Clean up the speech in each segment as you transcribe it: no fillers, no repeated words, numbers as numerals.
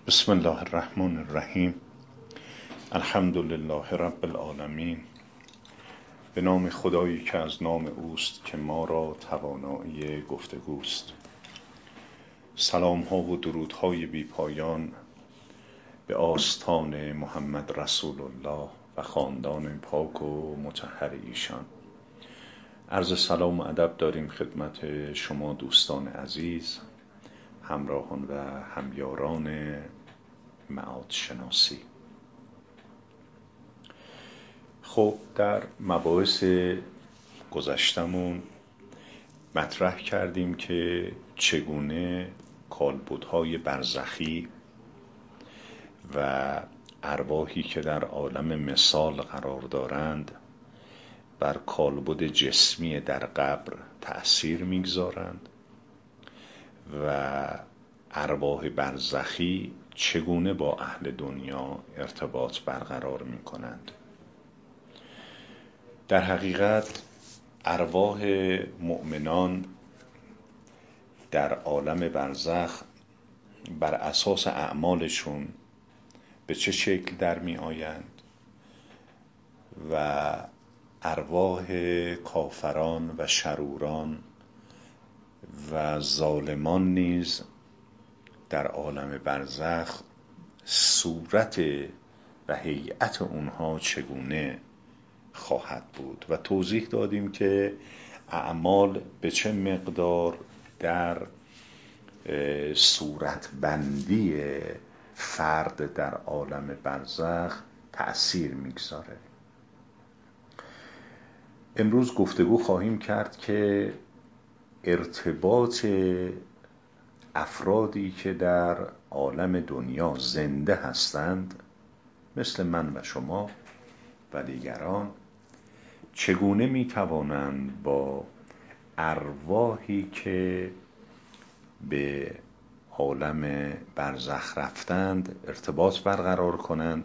بسم الله الرحمن الرحیم. الحمد لله رب العالمین. به نام خدایی که از نام اوست که ما را توانایی گفتگوست. سلام ها و درود های بی پایان به آستان محمد رسول الله و خاندان پاک و مطهر ایشان. عرض سلام و ادب داریم خدمت شما دوستان عزیز، همراهان و همیاران معاد شناسی. خب در مباحث گذشتمون مطرح کردیم که چگونه کالبدهای برزخی و ارواحی که در عالم مثال قرار دارند بر کالبد جسمی در قبر تأثیر میگذارند و ارواح برزخی چگونه با اهل دنیا ارتباط برقرار میکنند. در حقیقت ارواح مؤمنان در عالم برزخ بر اساس اعمالشون به چه شکل در می آیند و ارواح کافران و شروران و ظالمان نیز در عالم برزخ صورت و هیئت اونها چگونه خواهد بود و توضیح دادیم که اعمال به چه مقدار در صورت بندی فرد در عالم برزخ تأثیر میگذاره. امروز گفتگو خواهیم کرد که ارتباط افرادی که در عالم دنیا زنده هستند مثل من و شما و دیگران چگونه میتوانند با ارواحی که به عالم برزخ رفتند ارتباط برقرار کنند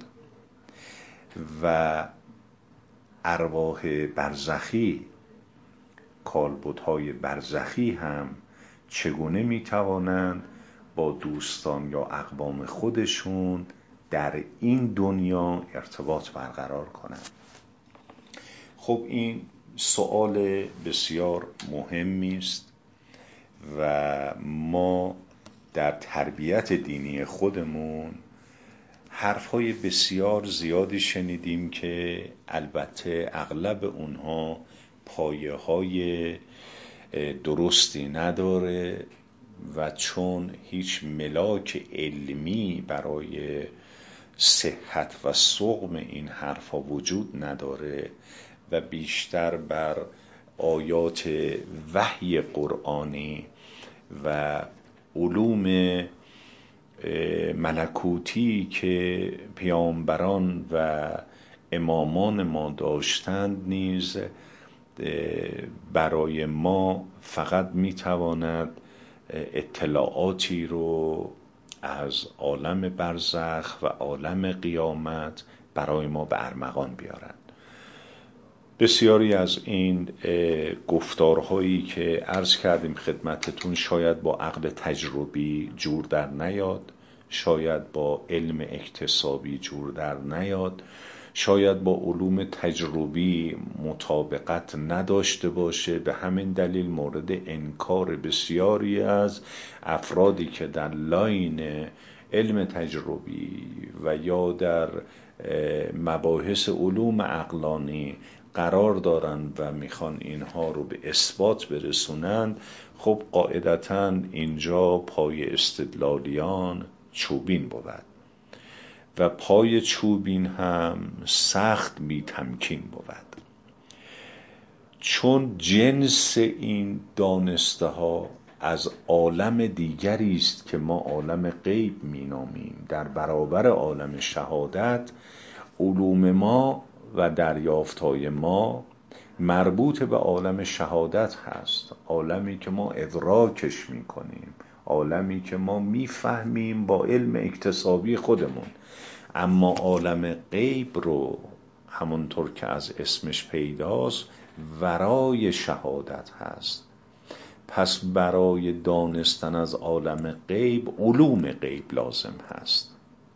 و ارواح برزخی، کالبدهای برزخی هم چگونه میتوانند با دوستان یا اقوام خودشون در این دنیا ارتباط برقرار کنند. خب این سوال بسیار مهمی است و ما در تربیت دینی خودمون حرفهای بسیار زیادی شنیدیم که البته اغلب اونها پایه‌های درستی نداره و چون هیچ ملاک علمی برای صحت و سقم این حرفها وجود نداره و بیشتر بر آیات وحی قرآنی و علوم ملکوتی که پیامبران و امامان ما داشتند نیز برای ما فقط میتواند اطلاعاتی رو از عالم برزخ و عالم قیامت برای ما به ارمغان بیارند. بسیاری از این گفتارهایی که عرض کردیم خدمتتون شاید با عقل تجربی جور در نیاد، شاید با علم اکتسابی جور در نیاد، شاید با علوم تجربی مطابقت نداشته باشه. به همین دلیل مورد انکار بسیاری از افرادی که در لاین علم تجربی و یا در مباحث علوم عقلانی قرار دارند و میخوان اینها رو به اثبات برسونند. خب قاعدتاً اینجا پای استدلالیان چوبین بود و پای چوبین هم سخت بی تمکین بود، چون جنس این دانسته ها از عالم دیگری است که ما عالم غیب مینامیم. در برابر عالم شهادت علوم ما و دریافت‌های ما مربوط به عالم شهادت هست، عالمی که ما ادراکش میکنیم، عالمی که ما میفهمیم با علم اکتسابی خودمون. اما عالم غیب رو همونطور که از اسمش پیداست ورای شهادت هست پس برای دانستن از عالم غیب علوم غیب لازم هست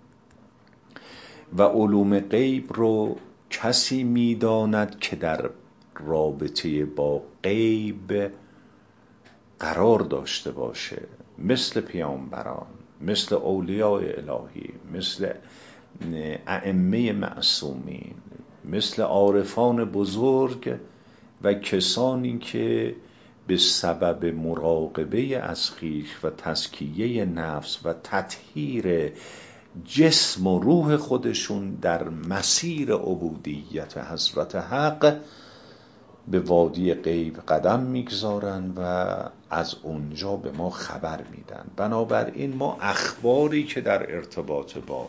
و علوم غیب رو کسی میداند که در رابطه با غیب قرار داشته باشه، مثل پیامبران، مثل اولیاء الهی، مثل ائمه معصومین، مثل عارفان بزرگ و کسانی که به سبب مراقبه از خویش و تزکیه نفس و تطهیر جسم و روح خودشون در مسیر عبودیت حضرت حق به وادی غیب قدم میگذارن و از اونجا به ما خبر میدن. بنابراین ما اخباری که در ارتباط با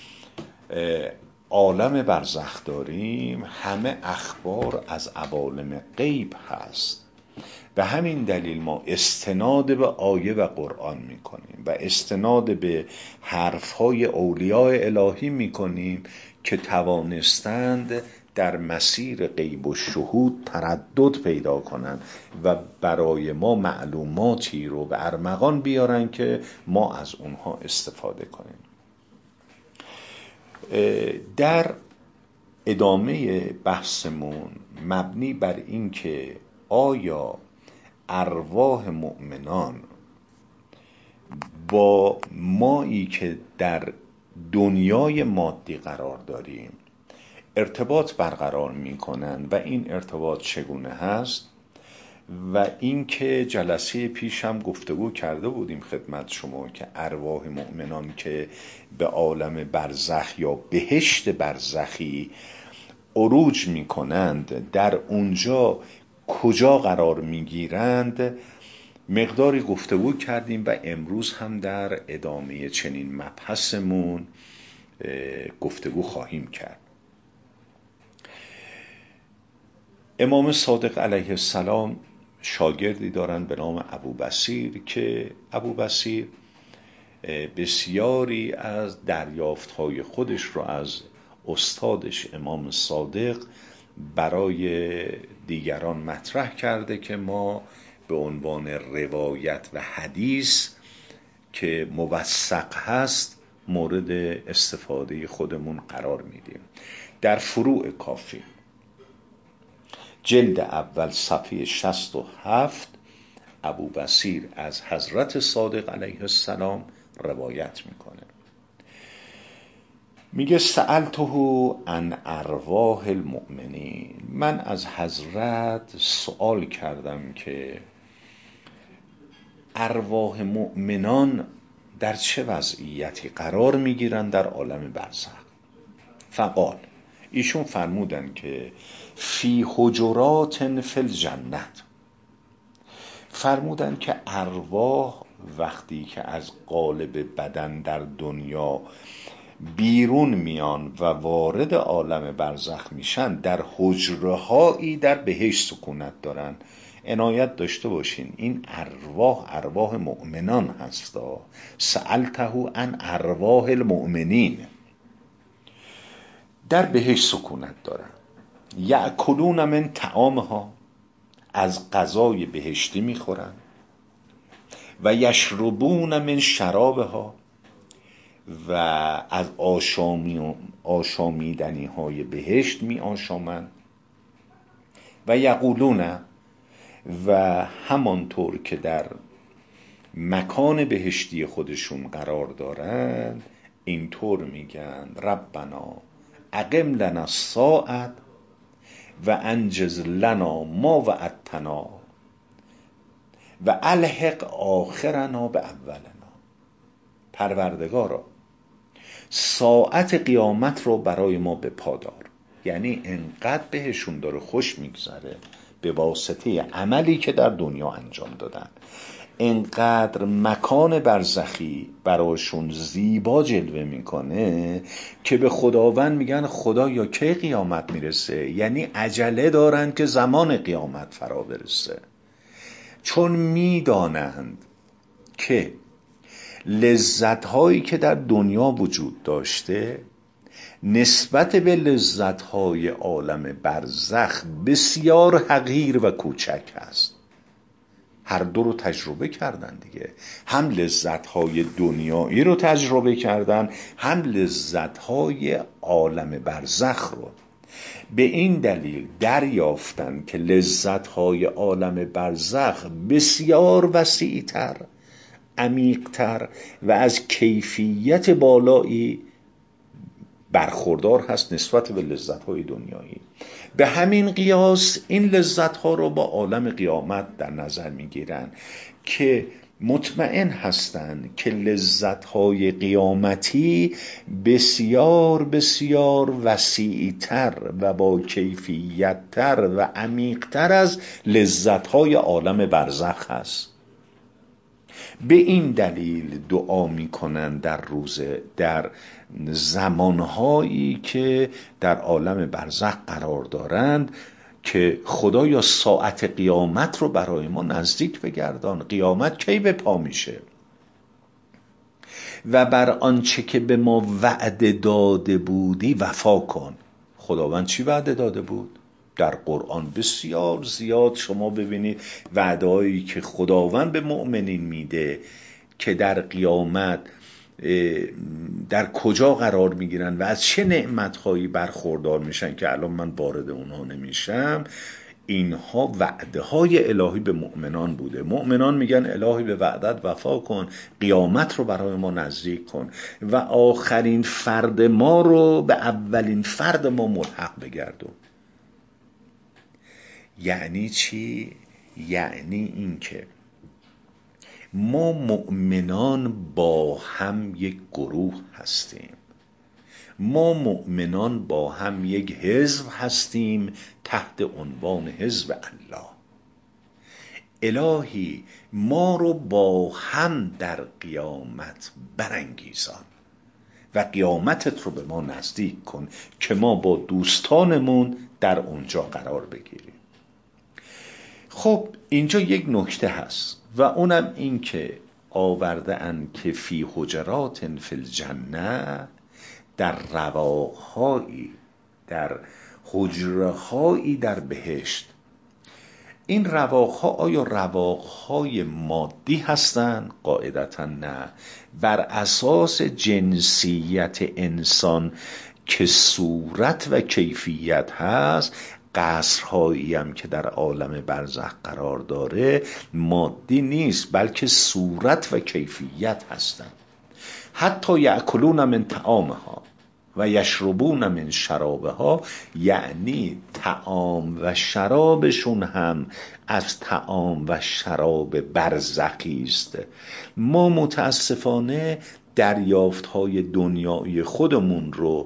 عالم برزخ داریم همه اخبار از عوالم غیب هست. به همین دلیل ما استناد به آیه و قرآن میکنیم و استناد به حرفهای اولیاء الهی میکنیم که توانستند در مسیر غیب و شهود تردد پیدا کنند و برای ما معلوماتی رو به ارمغان بیارن که ما از اونها استفاده کنیم. در ادامه بحثمون مبنی بر این که آیا ارواح مؤمنان با مایی که در دنیای مادی قرار داریم ارتباط برقرار میکنن و این ارتباط چگونه هست و اینکه جلسه پیش هم گفتگو کرده بودیم خدمت شما که ارواح مؤمنان که به عالم برزخ یا بهشت برزخی عروج میکنند در اونجا کجا قرار میگیرند مقداری گفتگو کردیم و امروز هم در ادامه چنین مبحثمون گفتگو خواهیم کرد. امام صادق علیه السلام شاگردی دارن به نام ابوبصیر که ابوبصیر بسیاری از دریافت‌های خودش رو از استادش امام صادق برای دیگران مطرح کرده که ما به عنوان روایت و حدیث که موثق هست مورد استفاده خودمون قرار میدیم. در فروع کافی جلد اول صفحه 67 ابوبصیر از حضرت صادق علیه السلام روایت میکنه. میگه سألته عن ارواح المؤمنین، من از حضرت سوال کردم که ارواح مؤمنان در چه وضعیتی قرار میگیرن در عالم برزخ. فقال، ایشون فرمودن که فی حجرات فی الجنت، فرمودن که ارواح وقتی که از قالب بدن در دنیا بیرون میان و وارد عالم برزخ میشن در حجرهایی در بهشت سکونت دارن. عنایت داشته باشین این ارواح مؤمنان هستا. سألته عن ارواح المؤمنین، در بهشت سکونت دارن. یأکلون من طعامها، از غذای بهشتی میخورن. و یشربون من شرابها، و از آشامیدنی های بهشت می آشامند. و یقولون، و همانطور که در مکان بهشتی خودشون قرار دارند اینطور میگن ربنا اقم لنا الساعة و انجز لنا ما وعدتنا و الحق آخرنا به اولنا. پروردگارا ساعت قیامت رو برای ما به پادار. یعنی انقدر بهشون داره خوش میگذره به واسطه عملی که در دنیا انجام دادن، انقدر مکان برزخی براشون زیبا جلوه میکنه که به خداوند میگن خدا یا کی قیامت میرسه. یعنی عجله دارن که زمان قیامت فرا برسه، چون میدانند که لذت‌هایی که در دنیا وجود داشته نسبت به لذت‌های عالم برزخ بسیار حقیر و کوچک است. هر دو رو تجربه کردن دیگه، هم لذت‌های دنیایی رو تجربه کردن، هم لذت‌های عالم برزخ رو. به این دلیل دریافتن که لذت‌های عالم برزخ بسیار وسیع‌تر، عمیق‌تر و از کیفیت بالایی برخوردار هست نسبت به لذت‌های دنیایی. به همین قیاس این لذت‌ها رو با عالم قیامت در نظر می‌گیرن که مطمئن هستند که لذت‌های قیامتی بسیار بسیار وسیع‌تر و با کیفیت‌تر و عمیق‌تر از لذت‌های عالم برزخ هست. به این دلیل دعا میکنن در زمانهایی که در عالم برزخ قرار دارند که خدایا ساعت قیامت رو برای ما نزدیک بگردان، قیامت کی به پا میشه و بر آنچه که به ما وعده داده بودی وفا کن. خداوند چی وعده داده بود؟ در قرآن بسیار زیاد شما ببینید وعده‌هایی که خداوند به مؤمنین میده که در قیامت در کجا قرار میگیرن و از چه نعمتهایی برخوردار میشن که الان من وارد اونها نمیشم. اینها وعده های الهی به مؤمنان بوده. مؤمنان میگن الهی به وعدت وفا کن، قیامت رو برای ما نزدیک کن و آخرین فرد ما رو به اولین فرد ما ملحق بگردون. یعنی چی؟ یعنی این که ما مؤمنان با هم یک گروه هستیم، ما مؤمنان با هم یک حزب هستیم تحت عنوان حزب الله. الهی ما رو با هم در قیامت برانگیزان و قیامتت رو به ما نزدیک کن که ما با دوستانمون در اونجا قرار بگیریم. خب اینجا یک نکته هست و اونم این که آورده ان که فی حجرات فی الجنه، در رواقهایی، در حجرهایی در بهشت. این رواقها آیا رواقهای مادی هستند؟ قاعدتا نه. بر اساس جنسیت انسان که صورت و کیفیت هست، قصرهایی هم که در عالم برزخ قرار داره مادی نیست بلکه صورت و کیفیت هستند. حتی یأکلون من طعامها و یشربون من شرابها، یعنی طعام و شرابشون هم از طعام و شراب برزخی است. ما متاسفانه دریافت‌های دنیایی خودمون رو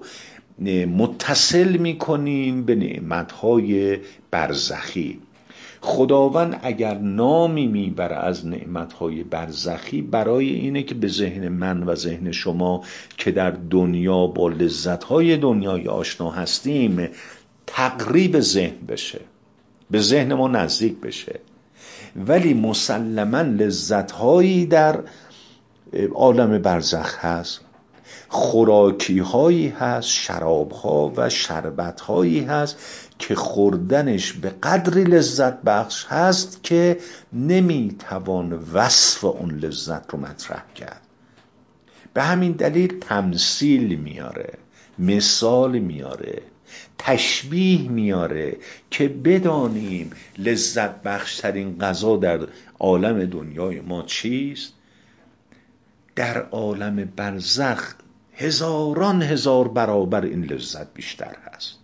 متصل می‌کنیم به نعمت‌های برزخی. خداوند اگر نامی میبره از نعمتهای برزخی برای اینه که به ذهن من و ذهن شما که در دنیا با لذتهای دنیای آشنا هستیم تقریب ذهن بشه، به ذهن ما نزدیک بشه. ولی مسلما لذتهایی در عالم برزخ هست، خوراکی هایی هست، شراب ها و شربت هایی هست که خوردنش به قدری لذت بخش هست که نمیتوان وصف اون لذت رو مطرح کرد. به همین دلیل تمثیل میاره، مثال میاره، تشبیه میاره که بدانیم لذت بخش ترین غذا در عالم دنیای ما چیست. در عالم برزخ هزاران هزار برابر این لذت بیشتر هست.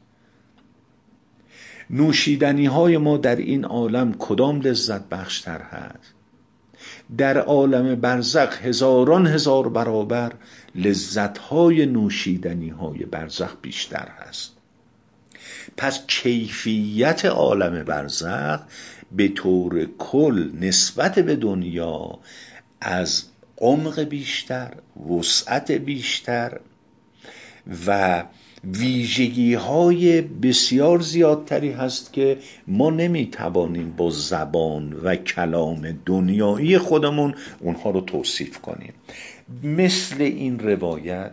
نوشیدنی های ما در این عالم کدام لذت بخشتر هست؟ در عالم برزخ هزاران هزار برابر لذت های نوشیدنی های برزخ بیشتر هست. پس کیفیت عالم برزخ به طور کل نسبت به دنیا از عمق بیشتر، وسعت بیشتر و ویژگی های بسیار زیادتری هست که ما نمیتوانیم با زبان و کلام دنیایی خودمون اونها رو توصیف کنیم. مثل این روایت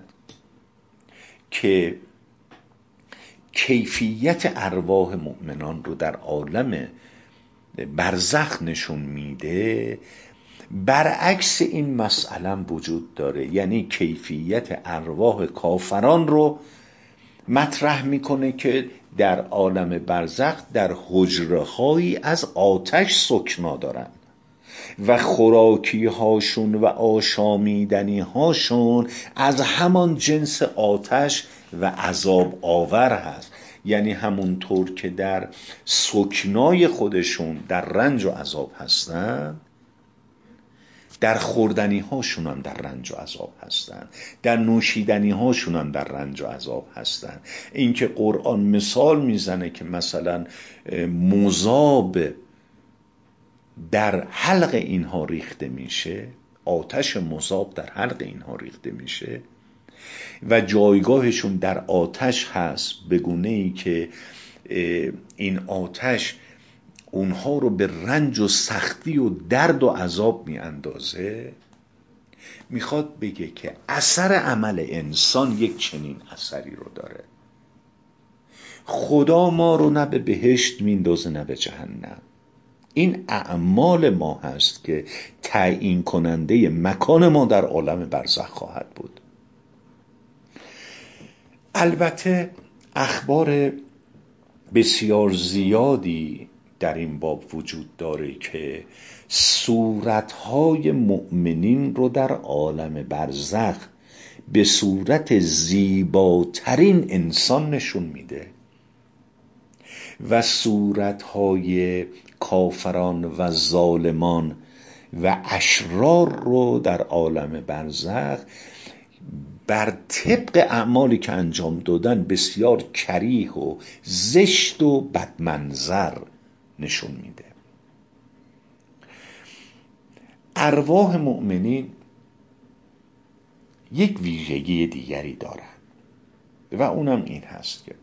که کیفیت ارواح مؤمنان رو در عالم برزخ نشون میده برعکس این مسئله وجود داره، یعنی کیفیت ارواح کافران رو مطرح میکنه که در عالم برزخ در حجره‌هایی از آتش سکنا دارن و خوراکی هاشون و آشامیدنی هاشون از همان جنس آتش و عذاب آور هست. یعنی همونطور که در سکنای خودشون در رنج و عذاب هستن، در خوردنی هاشون هم در رنج و عذاب هستن، در نوشیدنی هاشون هم در رنج و عذاب هستن. این که قرآن مثال میزنه که مثلا مذاب در حلق اینها ریخته میشه، آتش مذاب در حلق اینها ریخته میشه و جایگاهشون در آتش هست، به گونه‌ای که این آتش اونها رو به رنج و سختی و درد و عذاب می اندازه. میخواد بگه که اثر عمل انسان یک چنین اثری رو داره. خدا ما رو نه به بهشت میندازه نه به جهنم. این اعمال ما هست که تعیین کننده مکان ما در عالم برزخ خواهد بود. البته اخبار بسیار زیادی در این باب وجود داره که صورتهای مؤمنین رو در عالم برزخ به صورت زیباترین انسان نشون میده و صورتهای کافران و ظالمان و اشرار رو در عالم برزخ بر طبق اعمالی که انجام دادن بسیار کریه و زشت و بدمنظر نشون میده. ارواح مؤمنین یک ویژگی دیگری دارن و اونم این هست که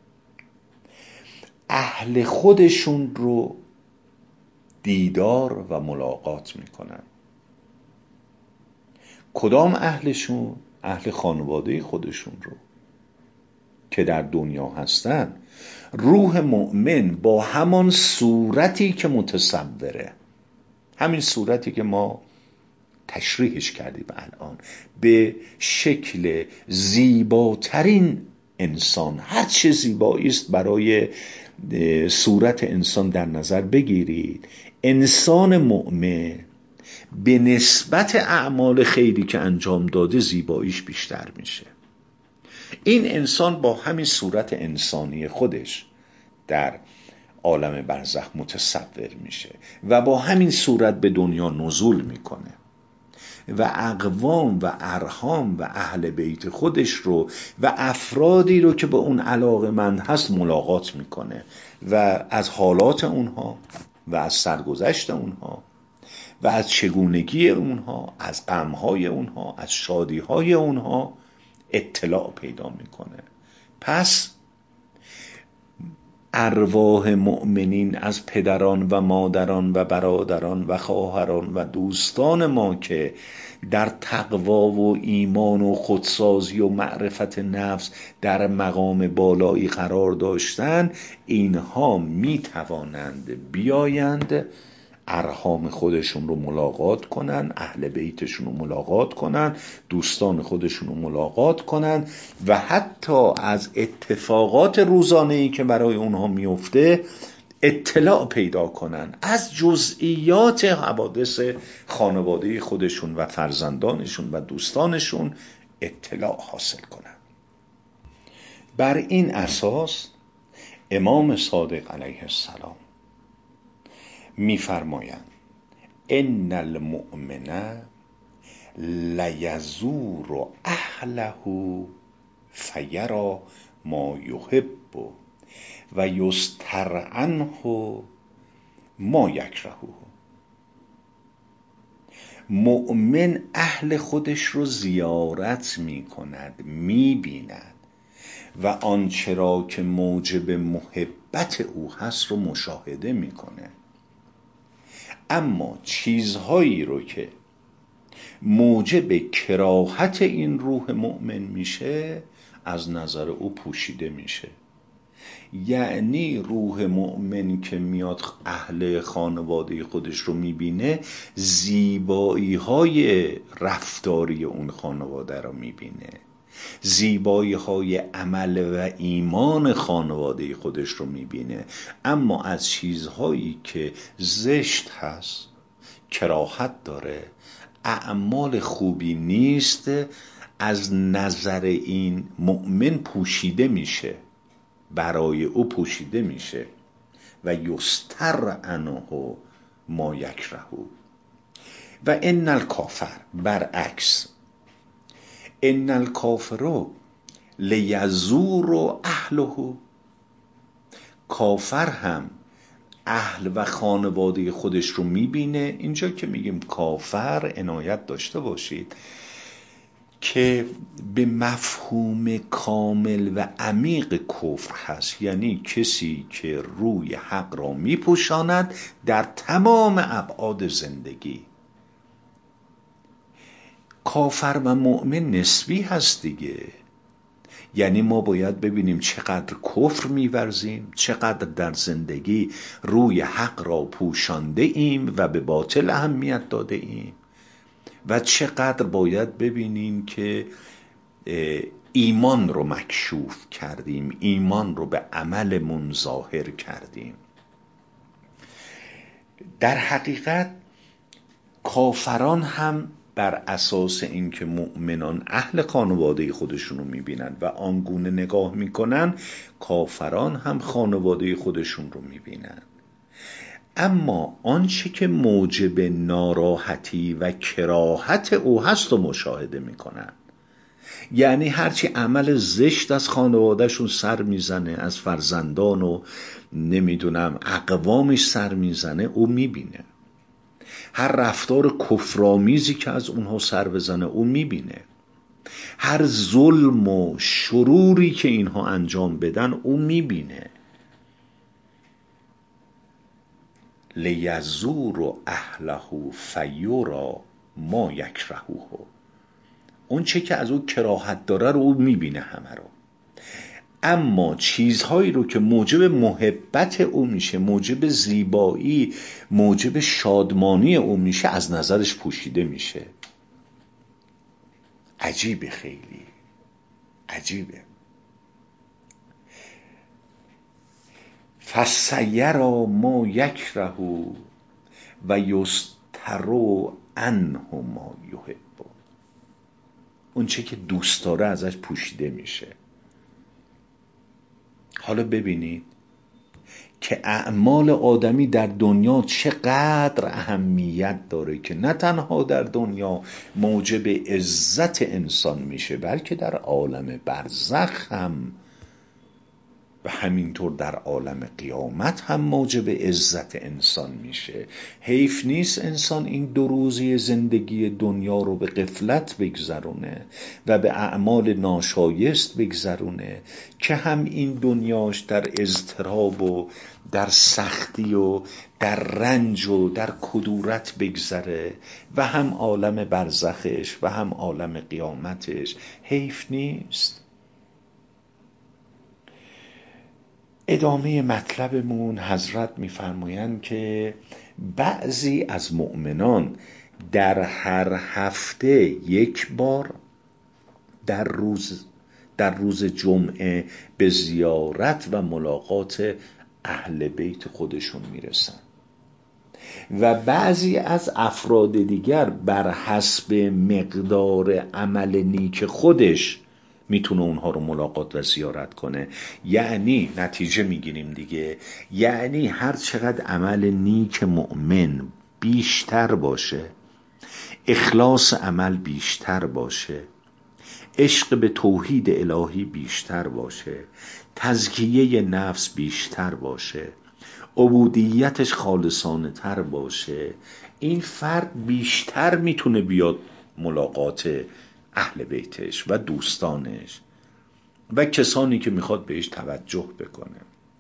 اهل خودشون رو دیدار و ملاقات میکنن. کدام اهلشون؟ اهل خانواده خودشون رو که در دنیا هستن. روح مؤمن با همان صورتی که متصوره، همین صورتی که ما تشریحش کردیم الان، به شکل زیباترین انسان، هر چه زیبایی است برای صورت انسان در نظر بگیرید، انسان مؤمن به نسبت اعمال خیری که انجام داده زیباییش بیشتر میشه. این انسان با همین صورت انسانی خودش در عالم برزخ متصور میشه و با همین صورت به دنیا نزول میکنه و اقوام و ارحام و اهل بیت خودش رو و افرادی رو که به اون علاقه‌مند هست ملاقات میکنه و از حالات اونها و از سرگذشت اونها و از چگونگی اونها، از غمهای اونها، از شادیهای اونها اطلاع پیدا میکنه. پس ارواح مؤمنین از پدران و مادران و برادران و خواهران و دوستان ما که در تقوا و ایمان و خودسازی و معرفت نفس در مقام بالایی قرار داشتن، اینها می توانند بیایند ارحام خودشون رو ملاقات کنن، اهل بیتشون رو ملاقات کنن، دوستان خودشون رو ملاقات کنن و حتی از اتفاقات روزانه‌ای که برای اونها میفته اطلاع پیدا کنن، از جزئیات حوادث خانواده خودشون و فرزندانشون و دوستانشون اطلاع حاصل کنن. بر این اساس امام صادق علیه السلام می‌فرمایند ان المؤمن لیزور اهله فیرا ما یحب و یستر عنه ما یکره. مؤمن اهل خودش رو زیارت می‌کند، می‌بیند و آنچه را که موجب محبت او هست رو مشاهده می‌کنه، اما چیزهایی رو که موجب کراهت این روح مؤمن میشه از نظر او پوشیده میشه. یعنی روح مؤمن که میاد اهل خانواده خودش رو میبینه، زیبایی های رفتاری اون خانواده رو میبینه، زیبایی های عمل و ایمان خانواده خودش رو میبینه. اما از چیزهایی که زشت هست، کراهت داره، اعمال خوبی نیست، از نظر این مؤمن پوشیده میشه، برای او پوشیده میشه. و یستر عنه ما یکره. و ان الکافر، برعکس، ان الکافر لیزور اهله، کافر هم اهل و خانواده خودش رو میبینه. اینجا که میگیم کافر، عنایت داشته باشید که به مفهوم کامل و عمیق کفر هست، یعنی کسی که روی حق را میپوشاند در تمام ابعاد زندگی. کافر و مؤمن نسبی هست دیگه، یعنی ما باید ببینیم چقدر کفر می‌ورزیم، چقدر در زندگی روی حق را پوشانده ایم و به باطل اهمیت داده ایم، و چقدر باید ببینیم که ایمان رو مکشوف کردیم، ایمان رو به عملمون ظاهر کردیم. در حقیقت کافران هم بر اساس اینکه مؤمنان اهل خانواده خودشون رو میبینن و آنگونه نگاه میکنن، کافران هم خانواده خودشون رو میبینن. اما آنچه که موجب ناراحتی و کراهت او هست و مشاهده میکنن. یعنی هرچی عمل زشت از خانوادهشون سر میزنه، از فرزندان و نمیدونم اقوامش سر میزنه، او میبینه. هر رفتار کفرآمیزی که از اونها سر بزنه او میبینه. هر ظلم و شروری که اینها انجام بدن او میبینه. لیزور اهله فیرا ما یکرهه، اون چه که از او کراهت داره رو او میبینه همه رو. اما چیزهایی رو که موجب محبت او میشه، موجب زیبایی، موجب شادمانی او میشه، از نظرش پوشیده میشه. عجیبه، خیلی عجیبه. فسیرا ما یکره و یستر عنه ما یحب، اون چه که دوست داره ازش پوشیده میشه. حالا ببینید که اعمال آدمی در دنیا چقدر اهمیت داره که نه تنها در دنیا موجب عزت انسان میشه، بلکه در عالم برزخ هم و همینطور در عالم قیامت هم موجب عزت انسان میشه. حیف نیست انسان این 2 روزی زندگی دنیا رو به غفلت بگذرونه و به اعمال ناشایست بگذرونه که هم این دنیاش در اضطراب و در سختی و در رنج و در کدورت بگذره، و هم عالم برزخش و هم عالم قیامتش. حیف نیست. ادامه مطلبمون حضرت میفرمایند که بعضی از مؤمنان در هر هفته 1 بار در روز جمعه به زیارت و ملاقات اهل بیت خودشون میرسن، و بعضی از افراد دیگر بر حسب مقدار عمل نیک خودش میتونه اونها رو ملاقات و زیارت کنه. یعنی نتیجه میگیریم دیگه، یعنی هر چقدر عمل نیک مؤمن بیشتر باشه، اخلاص عمل بیشتر باشه، عشق به توحید الهی بیشتر باشه، تزکیه نفس بیشتر باشه، عبودیتش خالصانه تر باشه، این فرد بیشتر میتونه بیاد ملاقات اهل بیتش و دوستانش و کسانی که میخواد بهش توجه بکنه.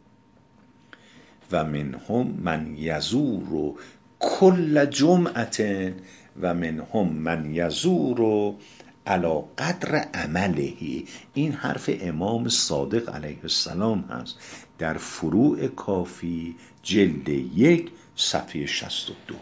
و منهم من یزور کل جمعه و منهم من یزور علی قدر عمله. این حرف امام صادق علیه السلام هست در فروع کافی جلد 1 صفحه 62.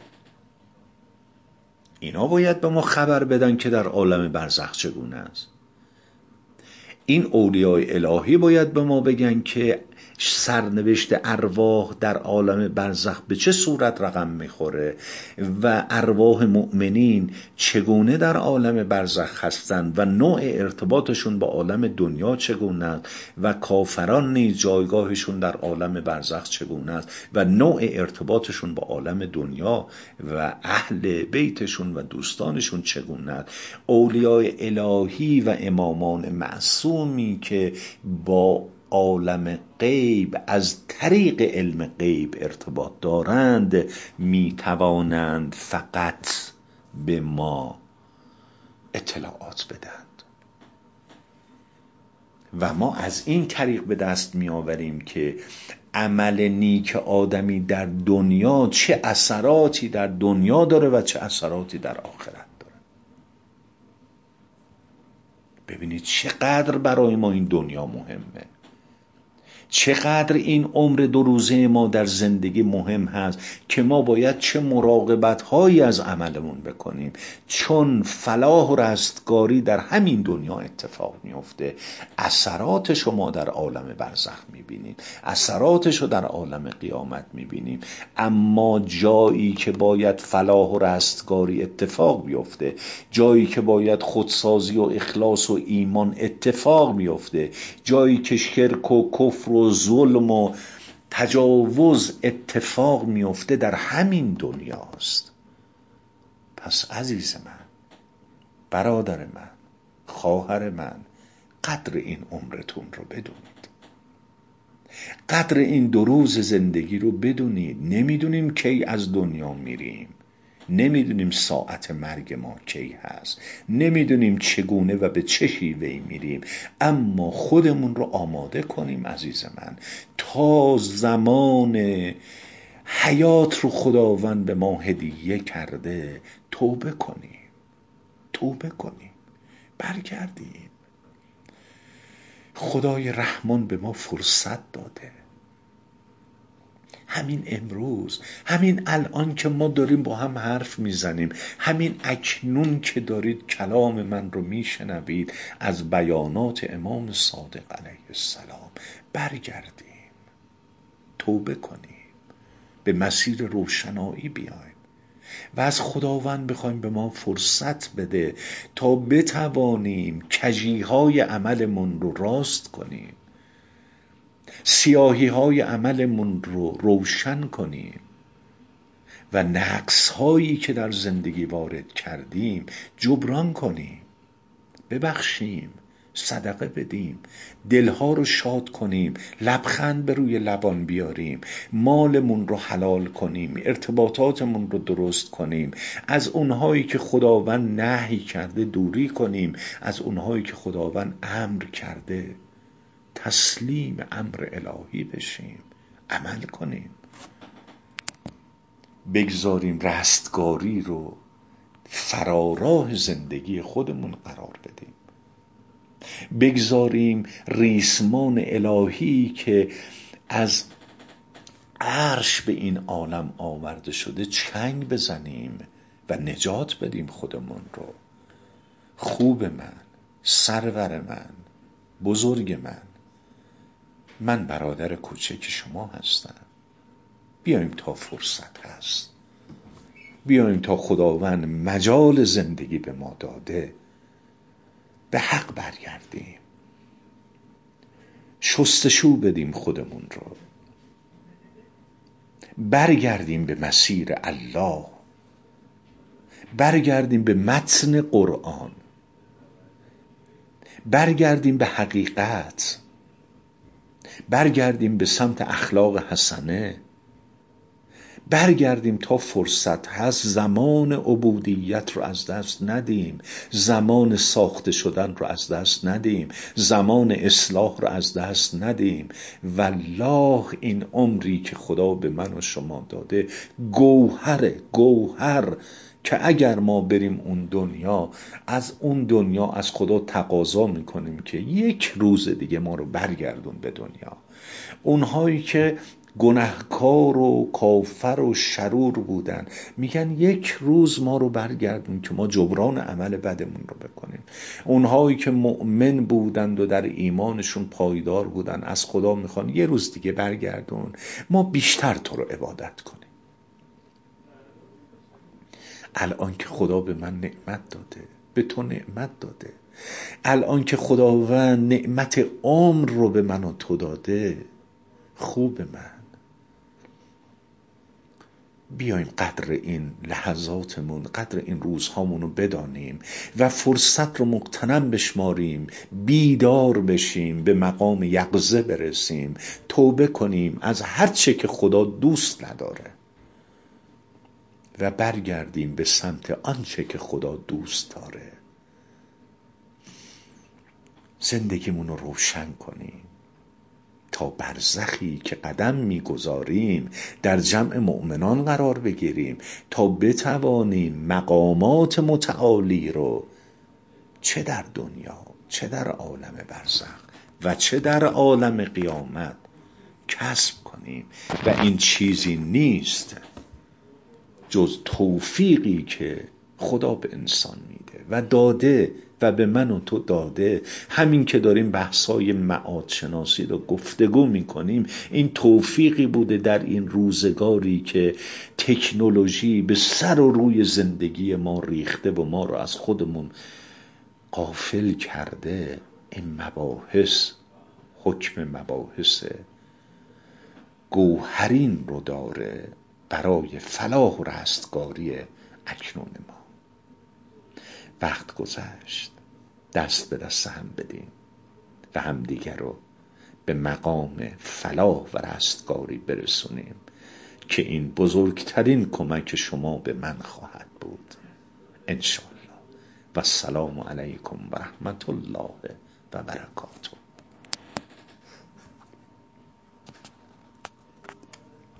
اینا باید به ما خبر بدن که در عالم برزخ چگونه است. این اولیای الهی باید به ما بگن که سرنوشت ارواح در عالم برزخ به چه صورت رقم میخوره و ارواح مؤمنین چگونه در عالم برزخ هستند و نوع ارتباطشون با عالم دنیا چگونه است و کافران نیز جایگاهشون در عالم برزخ چگونه است و نوع ارتباطشون با عالم دنیا و اهل بیتشون و دوستانشون چگونه است. اولیای الهی و امامان معصومی که با عالم غیب از طریق علم غیب ارتباط دارند می توانند فقط به ما اطلاعات بدهند و ما از این طریق به دست می آوریم که عمل نیک آدمی در دنیا چه اثراتی در دنیا داره و چه اثراتی در آخرت داره. ببینید چقدر برای ما این دنیا مهمه، چقدر این عمر 2 روزه ما در زندگی مهم هست که ما باید چه مراقبت هایی از عملمون بکنیم، چون فلاح و رستگاری در همین دنیا اتفاق میفته. اثراتش رو ما در عالم برزخ میبینیم، اثراتش رو در عالم قیامت میبینیم. اما جایی که باید فلاح و رستگاری اتفاق بیفته، جایی که باید خودسازی و اخلاص و ایمان اتفاق بیفته، جایی که شرک و کفر و ظلم و تجاوز اتفاق میفته، در همین دنیاست. پس عزیز من، برادر من، خواهر من، قدر این عمرتون رو بدونید، قدر این 2 روز زندگی رو بدونید. نمیدونیم کی از دنیا میریم، نمیدونیم ساعت مرگ ما کی هست، نمیدونیم چگونه و به چه شیوهی میریم، اما خودمون رو آماده کنیم عزیز من تا زمان حیات رو خداوند به ما هدیه کرده توبه کنیم، برگردیم. خدای رحمان به ما فرصت داده، همین امروز، همین الان که ما داریم با هم حرف میزنیم، همین اکنون که دارید کلام من رو میشنوید از بیانات امام صادق علیه السلام، برگردیم، توبه کنیم، به مسیر روشنایی بیایم و از خداوند بخوایم به ما فرصت بده تا بتوانیم کجیهای عملمون رو راست کنیم، سیاهی های عملمون رو روشن کنیم و نقص هایی که در زندگی وارد کردیم جبران کنیم، ببخشیم، صدقه بدیم، دلها رو شاد کنیم، لبخند به روی لبان بیاریم، مالمون رو حلال کنیم، ارتباطاتمون رو درست کنیم، از اونهایی که خداوند نهی کرده دوری کنیم، از اونهایی که خداوند امر کرده تسلیم امر الهی بشیم، عمل کنیم، بگذاریم رستگاری رو فراراه زندگی خودمون قرار بدیم، بگذاریم ریسمان الهی که از عرش به این عالم آورده شده چنگ بزنیم و نجات بدیم خودمون رو. خوب من، سرور من، بزرگ من برادر کوچک شما هستم. بیایم تا فرصت هست، بیایم تا خداوند مجال زندگی به ما داده به حق برگردیم، شستشو بدیم خودمون رو، برگردیم به مسیر الله، برگردیم به متن قرآن، برگردیم به حقیقت، برگردیم به سمت اخلاق حسنه، برگردیم تا فرصت هست، زمان عبودیت رو از دست ندیم، زمان ساخته شدن رو از دست ندیم، زمان اصلاح رو از دست ندیم. والله این عمری که خدا به من و شما داده گوهر که اگر ما بریم اون دنیا، از اون دنیا از خدا تقاضا میکنیم که یک روز دیگه ما رو برگردون به دنیا. اونهایی که گناهکار و کافر و شرور بودن میگن یک روز ما رو برگردون که ما جبران عمل بدمون رو بکنیم. اونهایی که مؤمن بودند و در ایمانشون پایدار بودن از خدا میخوان یه روز دیگه برگردون ما بیشتر تو رو عبادت کنیم. الان که خدا به من نعمت داده، به تو نعمت داده، الان که خداوند نعمت عمر رو به من و تو داده، خوب من بیایم قدر این لحظاتمون، قدر این روزهامون رو بدانیم و فرصت رو مغتنم بشماریم، بیدار بشیم، به مقام یقظه برسیم، توبه کنیم از هر چه که خدا دوست نداره و برگردیم به سمت آنچه که خدا دوست داره. زندگیمون رو روشن کنیم تا برزخی که قدم میگذاریم در جمع مؤمنان قرار بگیریم، تا بتوانیم مقامات متعالی رو چه در دنیا، چه در عالم برزخ و چه در عالم قیامت کسب کنیم. و این چیزی نیست جز توفیقی که خدا به انسان میده و داده و به من و تو داده. همین که داریم بحثای معاد شناسی رو گفتگو میکنیم، این توفیقی بوده در این روزگاری که تکنولوژی به سر و روی زندگی ما ریخته و ما رو از خودمون غافل کرده. این مباحث حکم مباحث گوهرین رو داره برای فلاح و رستگاری اکنون ما. وقت گذشت، دست به دست هم بدیم و همدیگر رو به مقام فلاح و رستگاری برسونیم که این بزرگترین کمک شما به من خواهد بود انشاءالله. و السلام علیکم و رحمت الله و برکاته.